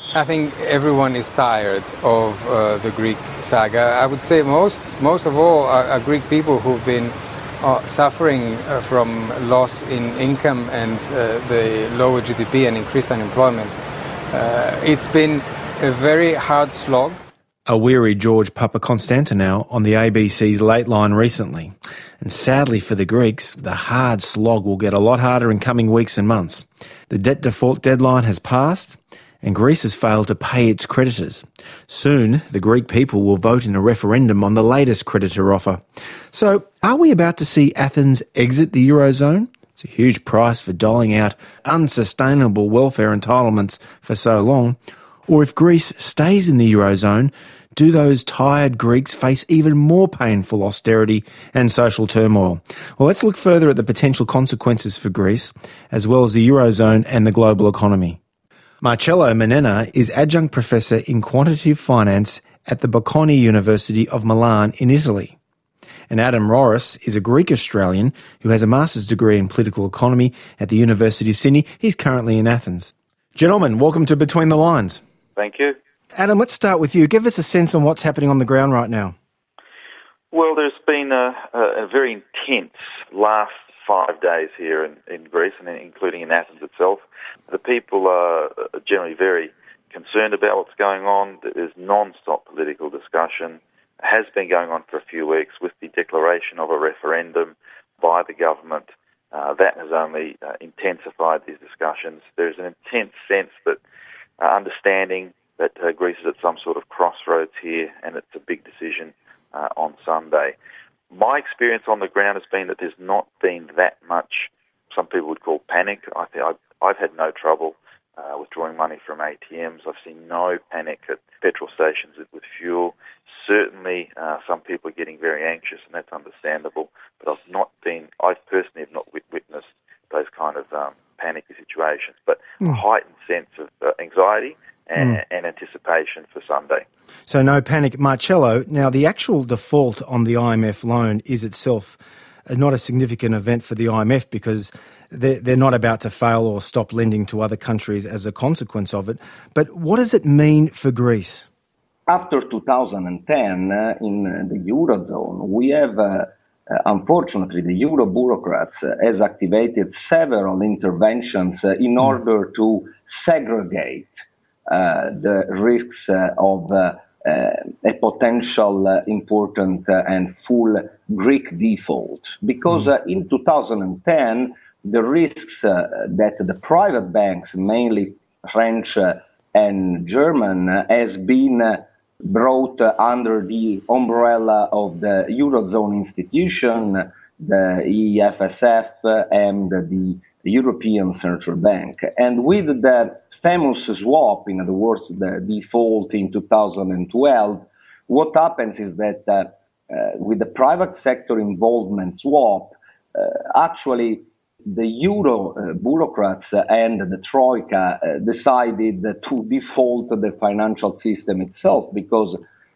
I think everyone is tired of the Greek saga. I would say most of all are Greek people who've been suffering from loss in income and the lower GDP and increased unemployment. It's been a very hard slog. A weary George Papakonstantinou on the ABC's Late Line recently. And sadly for the Greeks, the hard slog will get a lot harder in coming weeks and months. The debt default deadline has passed, and Greece has failed to pay its creditors. Soon, the Greek people will vote in a referendum on the latest creditor offer. So, are we about to see Athens exit the Eurozone? It's a huge price for doling out unsustainable welfare entitlements for so long. Or if Greece stays in the Eurozone, do those tired Greeks face even more painful austerity and social turmoil? Well, let's look further at the potential consequences for Greece, as well as the Eurozone and the global economy. Marcello Menena is adjunct professor in quantitative finance at the Bocconi University of Milan in Italy. And Adam Rorris is a Greek-Australian who has a master's degree in political economy at the University of Sydney. He's currently in Athens. Gentlemen, welcome to Between the Lines. Thank you. Adam, let's start with you. Give us a sense on what's happening on the ground right now. Well, there's been a very intense last 5 days here in Greece, and including in Athens itself. The people are generally very concerned about what's going on. There's non-stop political discussion. It has been going on for a few weeks with the declaration of a referendum by the government. That has only intensified these discussions. There's an intense sense that understanding that Greece is at some sort of crossroads here, and it's a big decision on Sunday. My experience on the ground has been that there's not been that much, some people would call panic. I think I've had no trouble withdrawing money from ATMs. I've seen no panic at petrol stations with fuel. Certainly, some people are getting very anxious, and that's understandable. But I personally have not witnessed those kind of panicky situations. But a heightened sense of anxiety and anticipation for Sunday. So no panic. Marcello, now the actual default on the IMF loan is itself not a significant event for the IMF because they're not about to fail or stop lending to other countries as a consequence of it. But what does it mean for Greece? After 2010, in the Eurozone, we have, unfortunately, the Euro bureaucrats has activated several interventions in order to segregate the risks of a potential important and full Greek default. Because in 2010, the risks that the private banks, mainly French and German, has been brought under the umbrella of the Eurozone institution, the EFSF and the European Central Bank. And with the famous swap, in other words, the default in 2012, what happens is that with the private sector involvement swap, actually the Euro bureaucrats and the Troika decided to default the financial system itself because,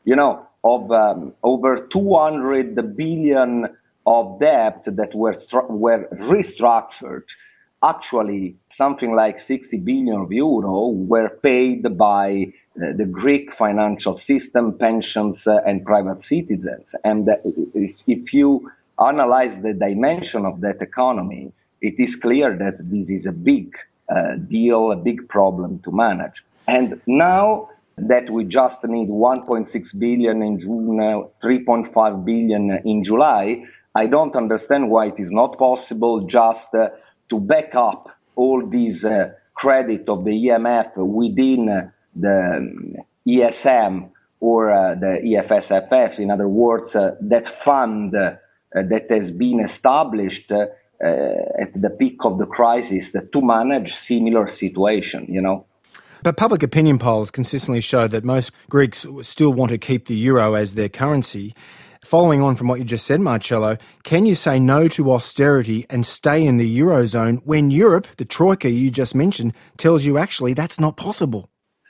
of over 200 billion of debt that were restructured, actually something like 60 billion of euro were paid by the Greek financial system, pensions, and private citizens. And if you analyze the dimension of that economy, it is clear that this is a big deal, a big problem to manage. And now that we just need 1.6 billion in June, 3.5 billion in July, I don't understand why it is not possible just to back up all these credit of the EMF within the ESM or the EFSFF, in other words, that fund that has been established at the peak of the crisis to manage similar situation, But public opinion polls consistently show that most Greeks still want to keep the euro as their currency. Following on from what you just said, Marcello, can you say no to austerity and stay in the Eurozone when Europe, the Troika you just mentioned, tells you actually that's not possible?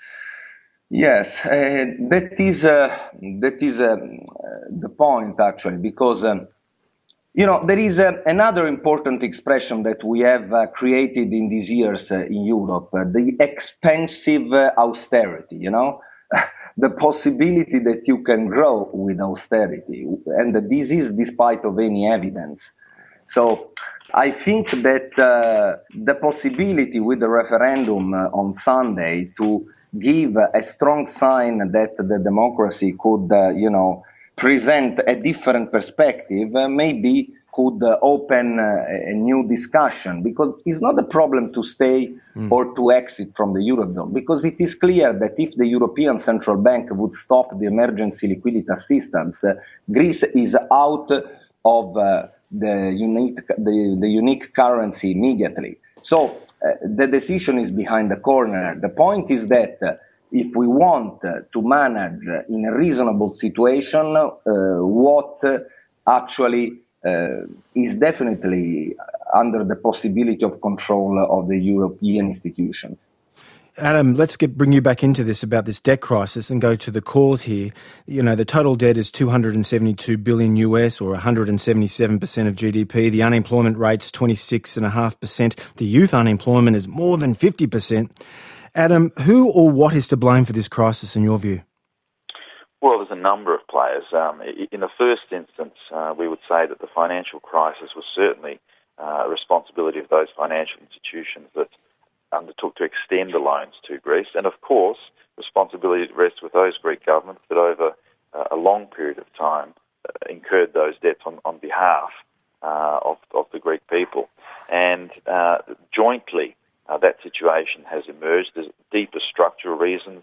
Yes, that is the point, actually, because There is another important expression that we have created in these years in Europe, the expensive austerity, the possibility that you can grow with austerity. And this is despite of any evidence. So I think that the possibility with the referendum on Sunday to give a strong sign that the democracy could, present a different perspective, maybe could open a new discussion, because it's not a problem to stay or to exit from the Eurozone, because it is clear that if the European Central Bank would stop the emergency liquidity assistance, Greece is out of the unique currency immediately. So the decision is behind the corner. The point is that if we want to manage in a reasonable situation, what actually is definitely under the possibility of control of the European institutions. Adam, let's bring you back into this about this debt crisis and go to the cause here. The total debt is $272 billion US, or 177% of GDP. The unemployment rate's 26.5%. The youth unemployment is more than 50%. Adam, who or what is to blame for this crisis in your view? Well, there's a number of players. In the first instance, we would say that the financial crisis was certainly a responsibility of those financial institutions that undertook to extend the loans to Greece. And of course, responsibility rests with those Greek governments that over a long period of time incurred those debts on behalf of the Greek people. And jointly, that situation has emerged. There's deeper structural reasons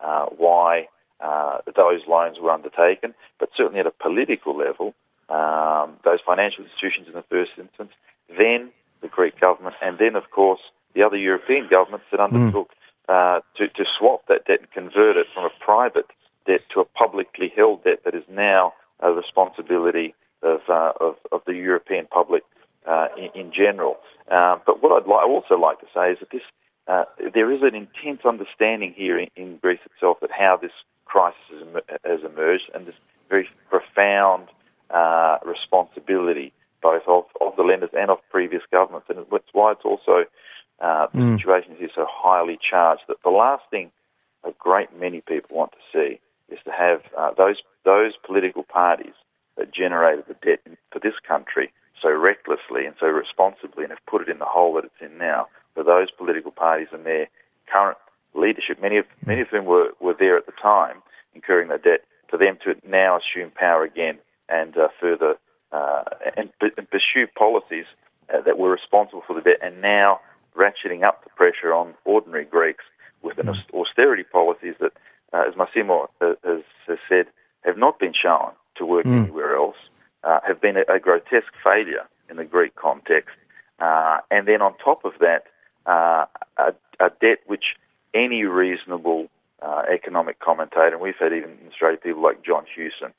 why those loans were undertaken, but certainly at a political level, those financial institutions in the first instance, then the Greek government, and then, of course, the other European governments that undertook to swap that debt and convert it from a private debt to a publicly held debt that is now a responsibility of the European public in general. But what I'd also like to say is that there is an intense understanding here in Greece itself that how this crisis has emerged, and this very profound responsibility both of the lenders and of previous governments. And that's why it's also the situation is so highly charged that the last thing a great many people want to see is to have those political parties that generated the debt for this country so recklessly and so responsibly and have put it in the hole that it's in now, for those political parties and their current leadership, many of whom were there at the time incurring that debt, for them to now assume power again and further and pursue policies that were responsible for the debt, and now ratcheting up the pressure on ordinary Greeks with an austerity policies that, as Massimo has said, have not been shown to work anywhere else, have been a grotesque failure in the Greek context. And then on top of that, a debt which any reasonable economic commentator, and we've had even in Australia people like John Hewson,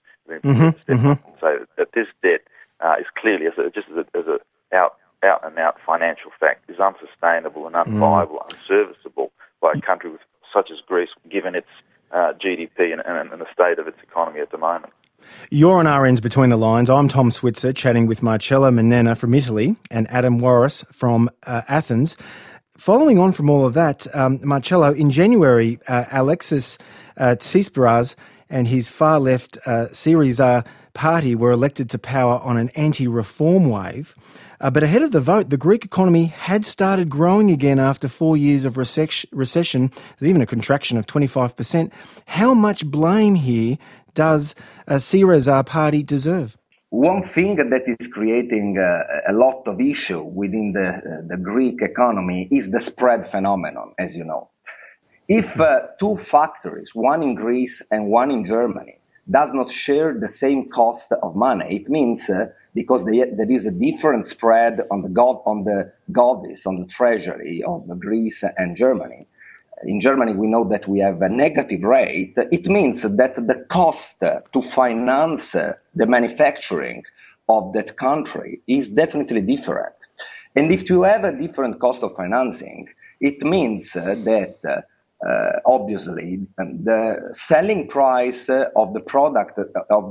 say that this debt is clearly, as a out-and-out financial fact, is unsustainable and unviable, unserviceable by a country such as Greece, given its GDP and the state of its economy at the moment. You're on our ends between the lines. I'm Tom Switzer, chatting with Marcello Minenna from Italy and Adam Warris from Athens. Following on from all of that, Marcello, in January, Alexis Tsipras and his far-left Syriza party were elected to power on an anti-reform wave. But ahead of the vote, the Greek economy had started growing again after 4 years of recession, even a contraction of 25%. How much blame here does Syriza party deserve? One thing that is creating a lot of issue within the Greek economy is the spread phenomenon, as you know. If two factories, one in Greece and one in Germany, does not share the same cost of money, it means because there is a different spread on the govies, on the treasury of Greece and Germany. In Germany, we know that we have a negative rate. It means that the cost to finance the manufacturing of that country is definitely different. And if you have a different cost of financing, it means that obviously the selling price of the product of the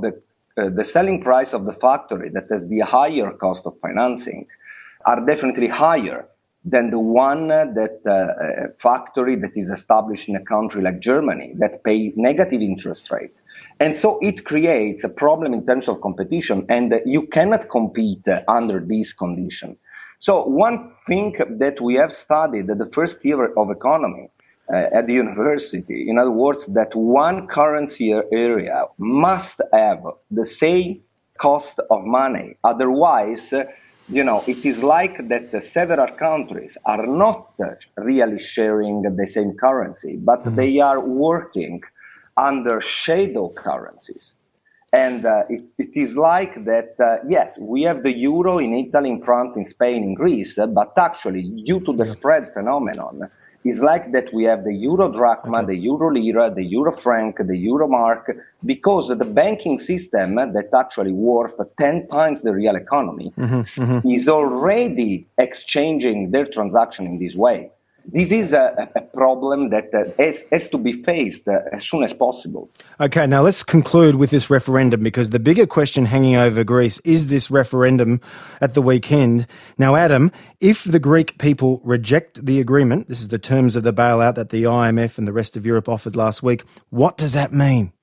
the selling price of the factory that has the higher cost of financing are definitely higher than the one that factory that is established in a country like Germany that pay negative interest rate. And so it creates a problem in terms of competition, and you cannot compete under these conditions. So one thing that we have studied at the first year of economy at the university, in other words, that one currency area must have the same cost of money. Otherwise, it is like that several countries are not really sharing the same currency, but they are working under shadow currencies. And it is like that, yes, we have the euro in Italy, in France, in Spain, in Greece, but actually, due to the spread phenomenon, it's like that we have the euro drachma, the euro lira, the euro franc, the euro mark, because the banking system that actually worth 10 times the real economy is already exchanging their transaction in this way. This is a problem that has to be faced as soon as possible. Okay, now let's conclude with this referendum, because the bigger question hanging over Greece is this referendum at the weekend. Now, Adam, if the Greek people reject the agreement, this is the terms of the bailout that the IMF and the rest of Europe offered last week, what does that mean?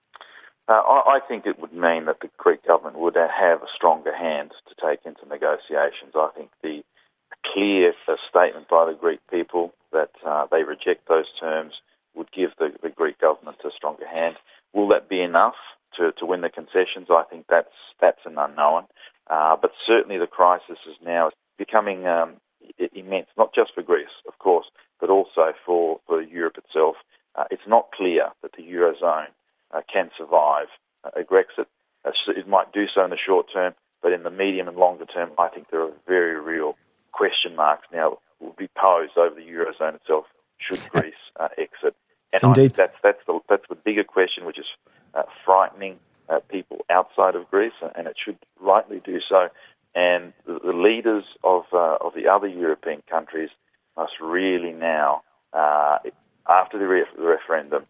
I think it would mean that the Greek government would have a stronger hand to take into negotiations. I think the clear statement by the Greek people that they reject those terms would give the Greek government a stronger hand. Will that be enough to win the concessions? I think that's an unknown. But certainly the crisis is now becoming immense, not just for Greece, of course, but also for Europe itself. It's not clear that the Eurozone can survive a Brexit. It might do so in the short term, but in the medium and longer term, I think there are very real question marks now will be posed over the Eurozone itself should Greece exit. And Indeed. I think that's the bigger question, which is frightening people outside of Greece, and it should rightly do so. And the leaders of the other European countries must really now, after the referendum,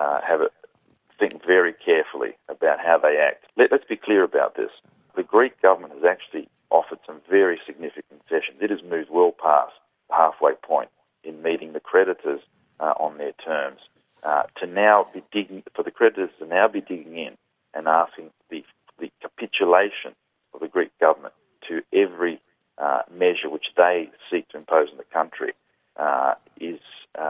think very carefully about how they act. Let's be clear about this. The Greek government has actually offered some very significant concessions. It has moved well past the halfway point in meeting the creditors on their terms. For the creditors to now be digging in and asking the capitulation of the Greek government to every measure which they seek to impose on the country is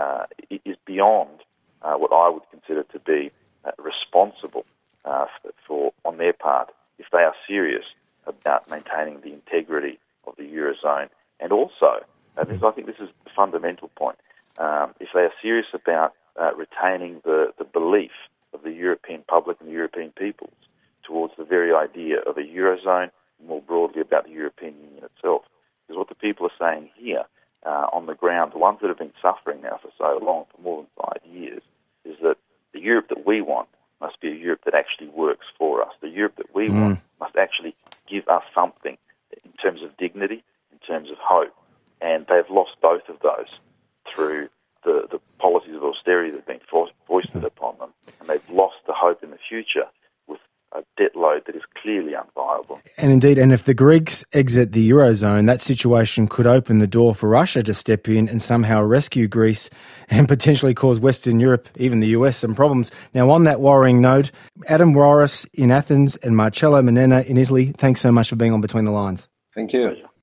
beyond what I would consider to be responsible for on their part if they are serious about maintaining the integrity of the Eurozone. And also, I think this is the fundamental point, if they are serious about retaining the belief of the European public and the European peoples towards the very idea of a Eurozone, more broadly about the European Union itself. Because what the people are saying here on the ground, the ones that have been suffering now for so long, for more than 5 years, is that the Europe that we want must be a Europe that actually works for us. The Europe that we want must actually give us something in terms of dignity, in terms of hope. And they've lost both of those through the policies of austerity that have been foisted upon them. And they've lost the hope in the future with a debt load that is clearly unviable. And indeed, and if the Greeks exit the Eurozone, that situation could open the door for Russia to step in and somehow rescue Greece and potentially cause Western Europe, even the US, some problems. Now, on that worrying note, Adam Wroras in Athens and Marcello Manena in Italy, thanks so much for being on Between the Lines. Thank you.